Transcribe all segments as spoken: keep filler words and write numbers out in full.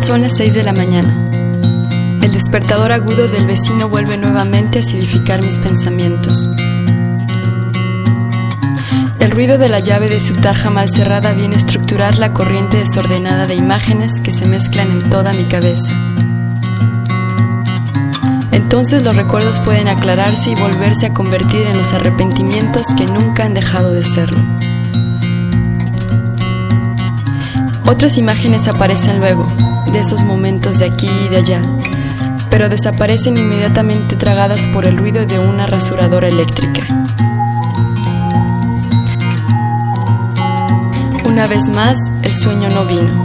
Son las seis de la mañana. El despertador agudo del vecino vuelve nuevamente a acidificar mis pensamientos. El ruido de la llave de su tarja mal cerrada viene a estructurar la corriente desordenada de imágenes que se mezclan en toda mi cabeza. Entonces los recuerdos pueden aclararse y volverse a convertir en los arrepentimientos que nunca han dejado de serlo. Otras imágenes aparecen luego, de esos momentos de aquí y de allá, pero desaparecen inmediatamente tragadas por el ruido de una rasuradora eléctrica. Una vez más, el sueño no vino.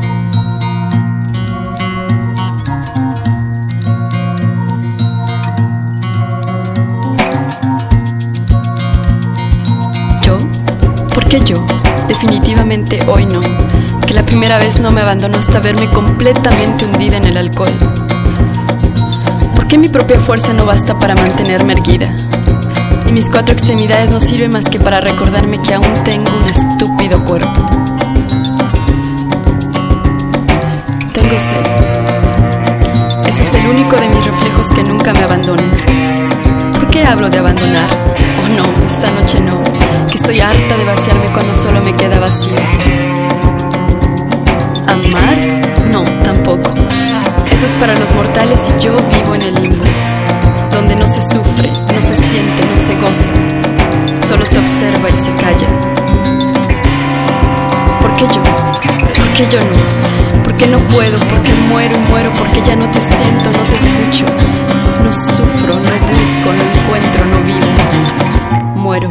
¿Yo? ¿Por qué yo? Definitivamente hoy no. Que la primera vez no me abandonó hasta verme completamente hundida en el alcohol. ¿Por qué mi propia fuerza no basta para mantenerme erguida? Y mis cuatro extremidades no sirven más que para recordarme que aún tengo un estúpido cuerpo. Tengo sed. Ese es el único de mis reflejos que nunca me abandona. ¿Por qué hablo de abandonar? Oh no, esta noche no, que estoy harta de vaciarme cuando solo me queda vacío. ¿Amar? No, tampoco. Eso es para los mortales y yo vivo en el limbo, donde no se sufre, no se siente, no se goza, solo se observa y se calla. ¿Por qué yo? ¿Por qué yo no? ¿Por qué no puedo? ¿Por qué muero y muero? Porque ya no te siento, no te escucho. No sufro, no busco, no encuentro, no vivo. Muero.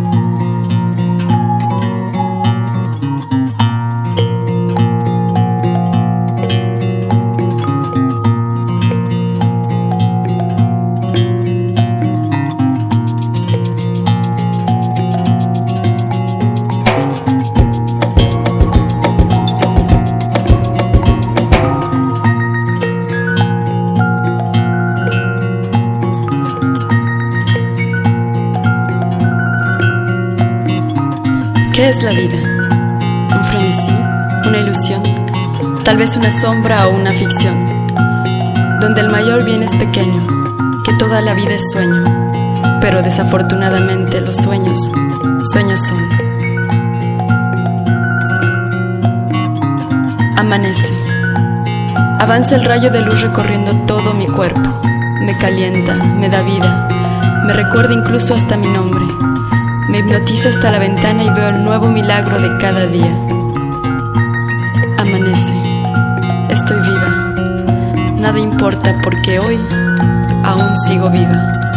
¿Qué es la vida? ¿Un frenesí? ¿Una ilusión? Tal vez una sombra o una ficción, donde el mayor bien es pequeño, que toda la vida es sueño, pero desafortunadamente los sueños, sueños son. Amanece. Avanza el rayo de luz recorriendo todo mi cuerpo, me calienta, me da vida, me recuerda incluso hasta mi nombre. Me hipnotiza hasta la ventana y veo el nuevo milagro de cada día. Amanece. Estoy viva. Nada importa porque hoy aún sigo viva.